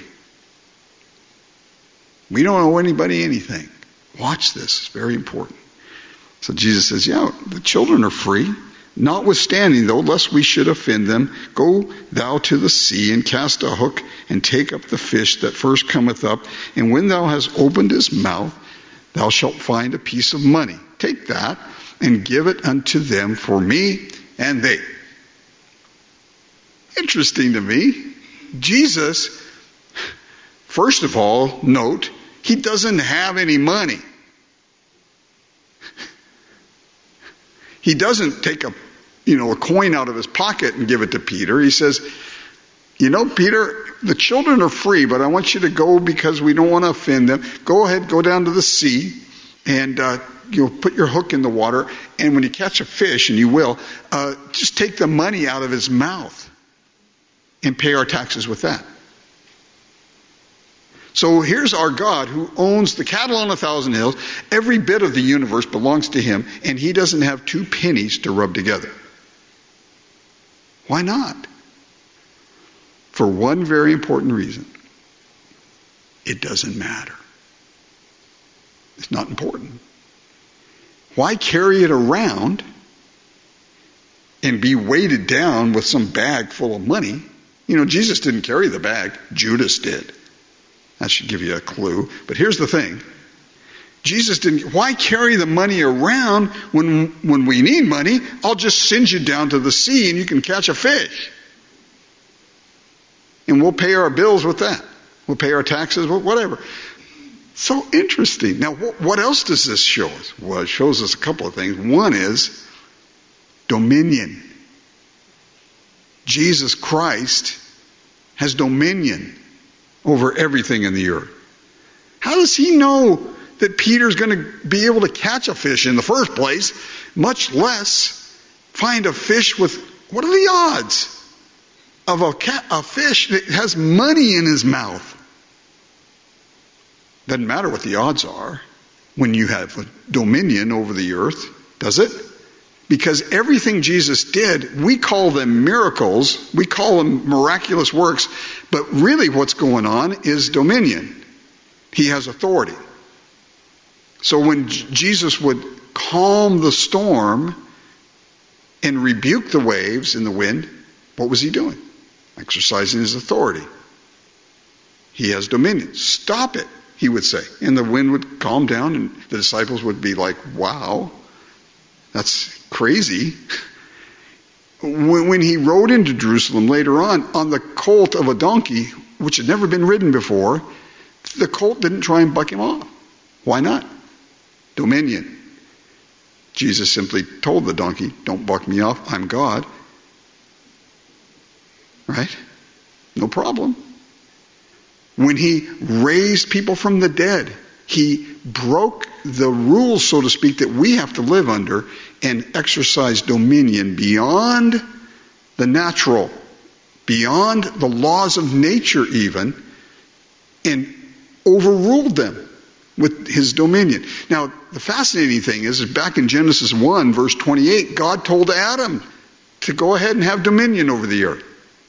We don't owe anybody anything. Watch this. It's very important. So Jesus says, yeah, the children are free. Notwithstanding, though, lest we should offend them, go thou to the sea and cast a hook and take up the fish that first cometh up. And when thou hast opened his mouth, thou shalt find a piece of money. Take that and give it unto them for me and they. Interesting to me. Jesus, first of all, note, he doesn't have any money. He doesn't take a, you know, a coin out of his pocket and give it to Peter. He says, you know, Peter, the children are free, but I want you to go because we don't want to offend them. Go ahead, go down to the sea and, uh, you know, put your hook in the water. And when you catch a fish, and you will, uh, just take the money out of his mouth and pay our taxes with that. So here's our God who owns the cattle on a thousand hills. Every bit of the universe belongs to him, and he doesn't have two pennies to rub together. Why not? For one very important reason. It doesn't matter. It's not important. Why carry it around and be weighted down with some bag full of money? You know, Jesus didn't carry the bag. Judas did. That should give you a clue. But here's the thing. Jesus didn't, why carry the money around when, when we need money? I'll just send you down to the sea and you can catch a fish. And we'll pay our bills with that. We'll pay our taxes, whatever. So interesting. Now, what else does this show us? Well, it shows us a couple of things. One is dominion. Jesus Christ has dominion over everything in the earth. How does he know that Peter's going to be able to catch a fish in the first place, much less find a fish with, what are the odds of a, cat, a fish that has money in his mouth? Doesn't matter what the odds are when you have dominion over the earth, does it? Because everything Jesus did, we call them miracles, we call them miraculous works, but really what's going on is dominion. He has authority. So when J- Jesus would calm the storm and rebuke the waves and the wind, what was he doing? Exercising his authority. He has dominion. Stop it, he would say. And the wind would calm down and the disciples would be like, wow, that's crazy. When, when he rode into Jerusalem later on, on the colt of a donkey, which had never been ridden before, the colt didn't try and buck him off. Why not? Dominion. Jesus simply told the donkey, don't buck me off, I'm God. Right? No problem. When he raised people from the dead, he broke the rules, so to speak, that we have to live under and exercise dominion beyond the natural, beyond the laws of nature even, and overruled them with his dominion. Now, the fascinating thing is, is back in Genesis one, verse twenty-eight, God told Adam to go ahead and have dominion over the earth.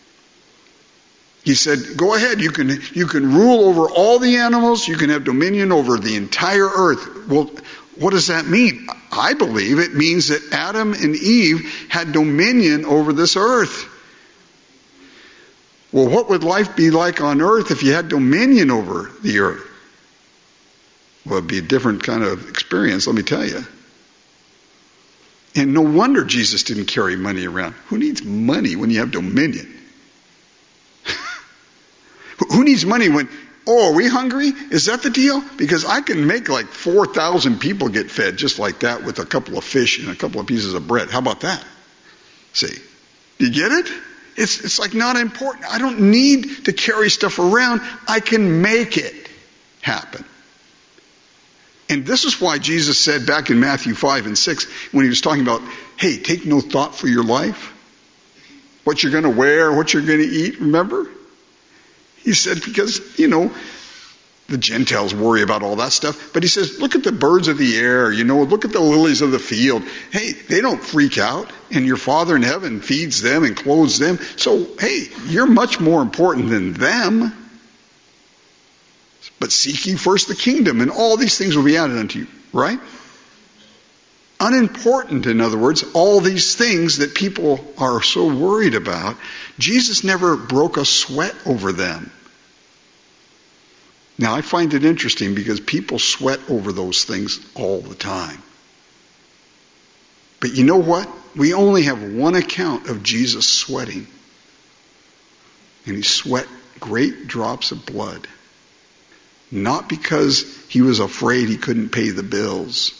He said, go ahead, you can, you can rule over all the animals, you can have dominion over the entire earth. Well, what does that mean? I believe it means that Adam and Eve had dominion over this earth. Well, what would life be like on earth if you had dominion over the earth? Well, it'd be a different kind of experience, let me tell you. And no wonder Jesus didn't carry money around. Who needs money when you have dominion? Who needs money when, oh, are we hungry? Is that the deal? Because I can make like four thousand people get fed just like that with a couple of fish and a couple of pieces of bread. How about that? See, do you get it? It's, it's like not important. I don't need to carry stuff around. I can make it happen. And this is why Jesus said back in Matthew five and six, when he was talking about, hey, take no thought for your life, what you're going to wear, what you're going to eat, remember? He said, because, you know, the Gentiles worry about all that stuff. But he says, look at the birds of the air, you know, look at the lilies of the field. Hey, they don't freak out. And your Father in heaven feeds them and clothes them. So, hey, you're much more important than them. But seek ye first the kingdom, and all these things will be added unto you. Right? Unimportant, in other words, all these things that people are so worried about, Jesus never broke a sweat over them. Now, I find it interesting because people sweat over those things all the time. But you know what? We only have one account of Jesus sweating. And he sweat great drops of blood. Not because he was afraid he couldn't pay the bills,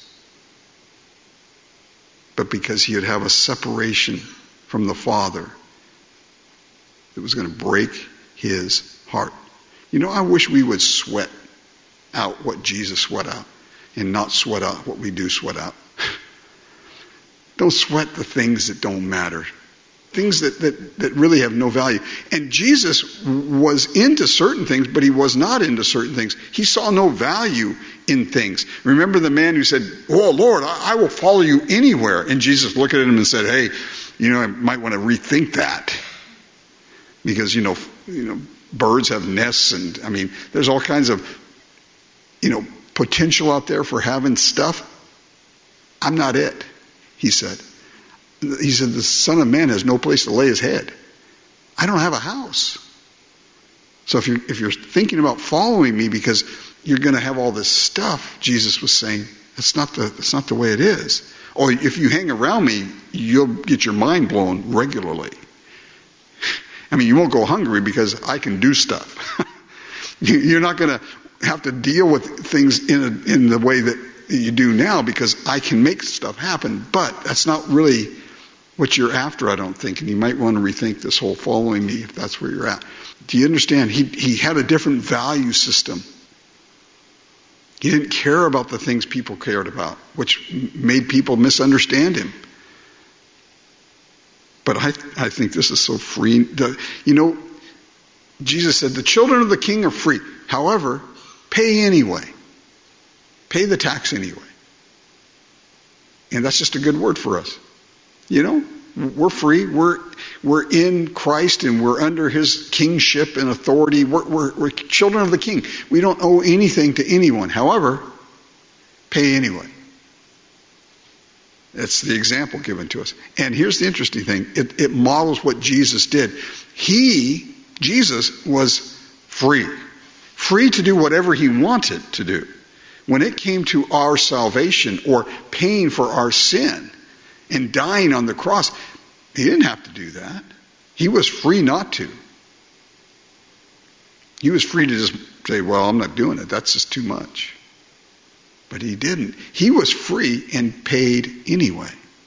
but because he would have a separation from the Father that was going to break his heart. You know, I wish we would sweat out what Jesus sweat out and not sweat out what we do sweat out. Don't sweat the things that don't matter. Things that, that, that really have no value. And Jesus was into certain things, but he was not into certain things. He saw no value in things. Remember the man who said, oh, Lord, I, I will follow you anywhere. And Jesus looked at him and said, hey, you know, I might want to rethink that. Because, you know, you know, birds have nests, and, I mean, there's all kinds of, you know, potential out there for having stuff. I'm not it, he said. He said, the Son of Man has no place to lay his head. I don't have a house. So if you're, if you're thinking about following me because you're going to have all this stuff, Jesus was saying, that's not the, that's not the way it is. Or if you hang around me, you'll get your mind blown regularly. I mean, you won't go hungry because I can do stuff. You're not going to have to deal with things in a, in the way that you do now because I can make stuff happen. But that's not really what you're after, I don't think. And you might want to rethink this whole following me if that's where you're at. Do you understand? He, he had a different value system. He didn't care about the things people cared about, which made people misunderstand him. But I, I think this is so free. The, you know, Jesus said, the children of the king are free. However, pay anyway. Pay the tax anyway. And that's just a good word for us. You know, we're free. We're we're in Christ and we're under his kingship and authority. We're, we're, we're children of the king. We don't owe anything to anyone. However, pay anyway. That's the example given to us. And here's the interesting thing. It, it models what Jesus did. He, Jesus, was free. Free to do whatever he wanted to do. When it came to our salvation or paying for our sin and dying on the cross, he didn't have to do that. He was free not to. He was free to just say, well, I'm not doing it. That's just too much. But he didn't. He was free and paid anyway.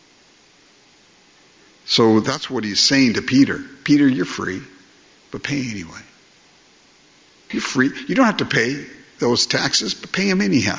So that's what he's saying to Peter. Peter, you're free, but pay anyway. You're free. You don't have to pay those taxes, but pay them anyhow.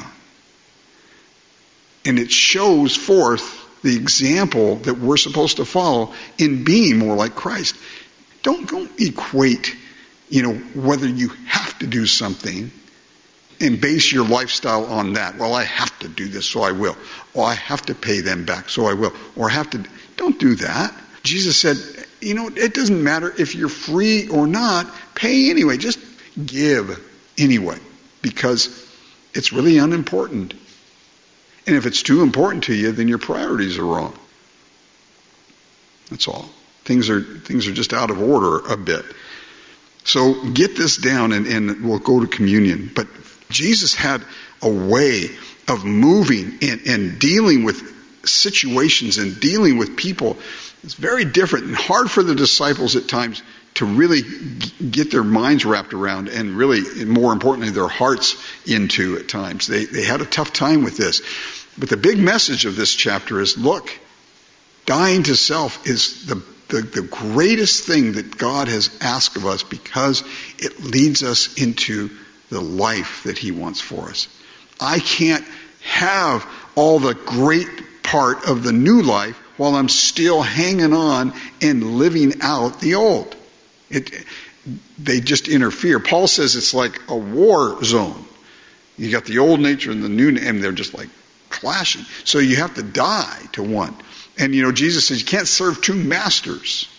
And it shows forth the example that we're supposed to follow in being more like Christ. Don't, don't equate, you know, whether you have to do something and base your lifestyle on that. Well, I have to do this, so I will. Or I have to pay them back, so I will. Or I have to... Don't do that. Jesus said, you know, it doesn't matter if you're free or not. Pay anyway. Just give anyway. Because it's really unimportant. And if it's too important to you, then your priorities are wrong. That's all. Things are things are just out of order a bit. So get this down and, and we'll go to communion. But Jesus had a way of moving and, and dealing with situations and dealing with people. It's very different and hard for the disciples at times to really g- get their minds wrapped around and really, and more importantly, their hearts into at times. They, they had a tough time with this. But the big message of this chapter is, look, dying to self is the, the, the greatest thing that God has asked of us because it leads us into the life that He wants for us. I can't have all the great part of the new life while I'm still hanging on and living out the old. It, they just interfere. Paul says it's like a war zone. You got the old nature and the new, and they're just like clashing. So you have to die to one. And you know, Jesus says you can't serve two masters.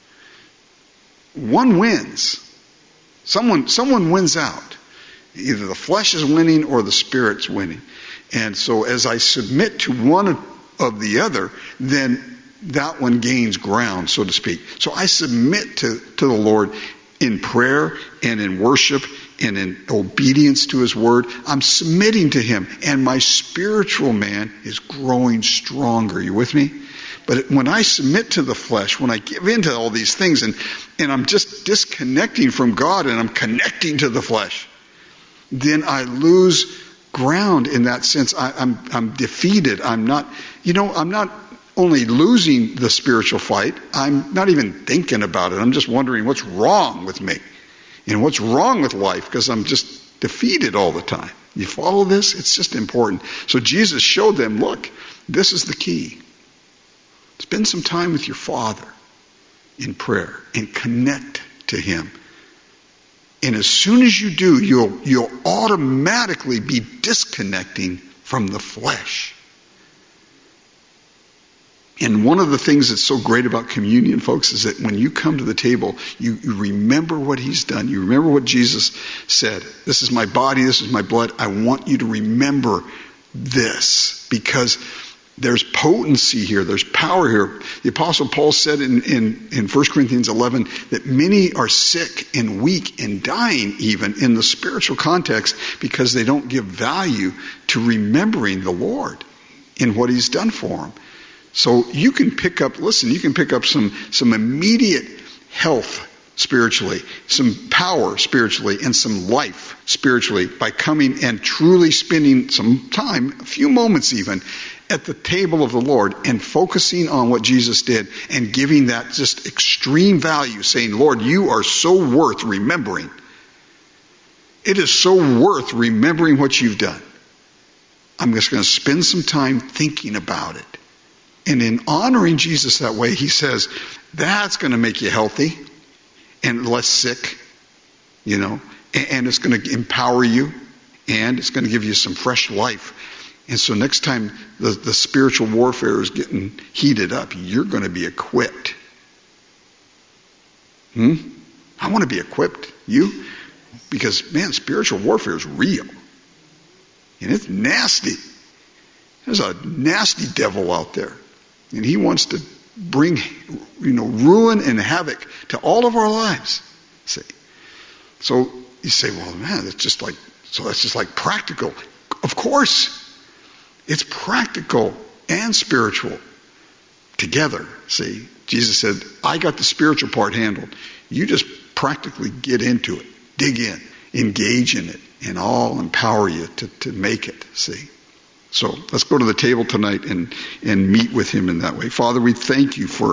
One wins. Someone, someone wins out. Either the flesh is winning or the spirit's winning. And so as I submit to one of the other, then that one gains ground, so to speak. So I submit to, to the Lord in prayer and in worship and in obedience to His word. I'm submitting to Him, and my spiritual man is growing stronger. You with me? But when I submit to the flesh, when I give in to all these things, and, and I'm just disconnecting from God and I'm connecting to the flesh, then I lose ground in that sense. I, I'm, I'm defeated. I'm not, you know, I'm not only losing the spiritual fight, I'm not even thinking about it. I'm just wondering what's wrong with me and what's wrong with life because I'm just defeated all the time. You follow this? It's just important. So Jesus showed them, look, this is the key. Spend some time with your Father in prayer and connect to Him. And as soon as you do, you'll, you'll automatically be disconnecting from the flesh. And one of the things that's so great about communion, folks, is that when you come to the table, you, you remember what He's done. You remember what Jesus said. This is my body, this is my blood. I want you to remember this because there's potency here. There's power here. The Apostle Paul said in, in, in First Corinthians eleven that many are sick and weak and dying even in the spiritual context because they don't give value to remembering the Lord in what He's done for them. So you can pick up, listen, you can pick up some, some immediate health spiritually, some power spiritually, and some life spiritually by coming and truly spending some time, a few moments even, at the table of the Lord and focusing on what Jesus did and giving that just extreme value, saying, Lord, you are so worth remembering. It is so worth remembering what you've done. I'm just going to spend some time thinking about it. And in honoring Jesus that way, He says, that's going to make you healthy and less sick, you know, and it's going to empower you and it's going to give you some fresh life. And so next time the, the spiritual warfare is getting heated up, you're going to be equipped. Hmm? I want to be equipped. You? Because, man, spiritual warfare is real. And it's nasty. There's a nasty devil out there. And he wants to bring, you know, ruin and havoc to all of our lives. See? So you say, well, man, that's just like, so that's just like practical. Of course. It's practical and spiritual together. See? Jesus said, I got the spiritual part handled. You just practically get into it. Dig in. Engage in it. And I'll empower you to, to make it. See? So let's go to the table tonight and, and meet with Him in that way. Father, we thank You for,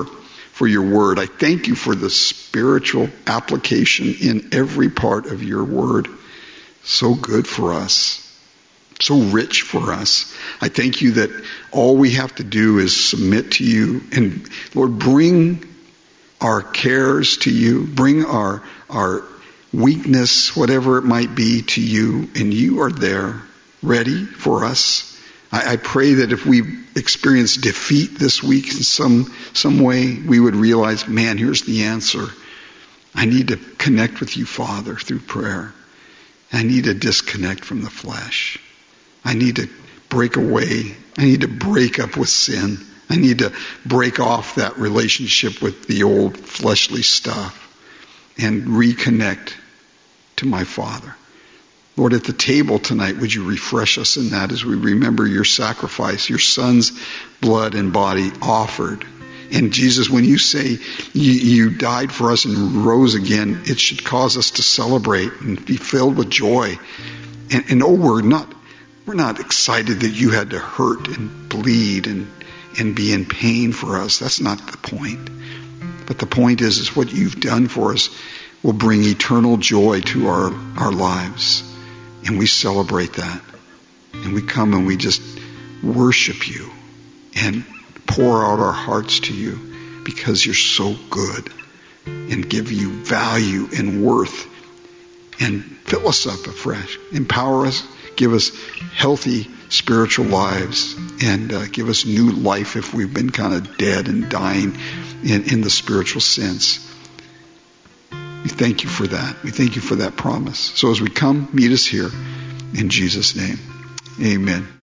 for your word. I thank you for the spiritual application in every part of your word. So good for us. So rich for us. I thank you that all we have to do is submit to you. And Lord, bring our cares to you. Bring our, our weakness, whatever it might be, to you. And you are there, ready for us. I, I pray that if we experience defeat this week in some, some way, we would realize, man, here's the answer. I need to connect with you, Father, through prayer. I need to disconnect from the flesh. I need to break away. I need to break up with sin. I need to break off that relationship with the old fleshly stuff and reconnect to my Father. Lord, at the table tonight, would you refresh us in that as we remember your sacrifice, your Son's blood and body offered. And Jesus, when you say you, you died for us and rose again, it should cause us to celebrate and be filled with joy. And, and oh, we're not, we're not excited that you had to hurt and bleed and, and be in pain for us. That's not the point. But the point is, is what you've done for us will bring eternal joy to our, our lives. And we celebrate that. And we come and we just worship you and pour out our hearts to you because you're so good, and give you value and worth, and fill us up afresh. Empower us. Give us healthy spiritual lives, and uh, give us new life if we've been kind of dead and dying in, in the spiritual sense. We thank you for that. We thank you for that promise. So as we come, meet us here in Jesus' name. Amen.